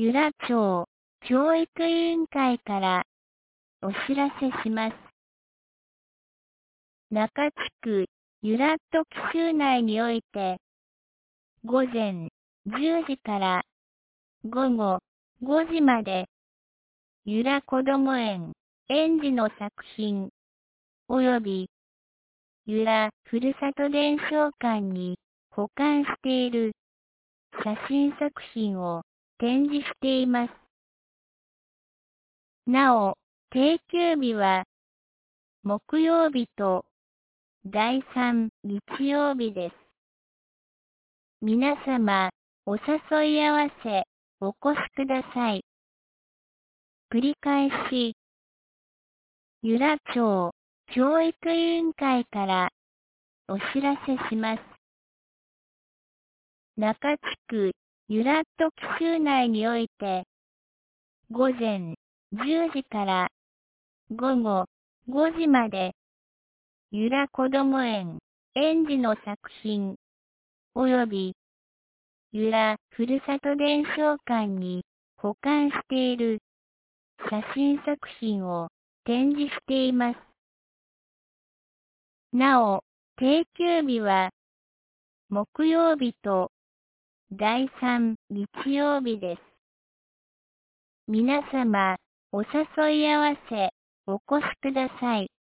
由良町教育委員会からお知らせします。中地区由良と紀州内において、午前10時から午後5時まで、由良こども園園児の作品、及び由良ふるさと伝承館に保管している写真作品を展示しています。なお、定休日は木曜日と第3日曜日です。皆様、お誘い合わせお越しください。繰り返し、由良町教育委員会からお知らせします。中地区由良と紀州内において、午前10時から午後5時まで、由良こども園園児の作品、及び由良ふるさと伝承館に保管している写真作品を展示しています。なお、定休日は木曜日と第3日曜日です。皆様、お誘い合わせお越しください。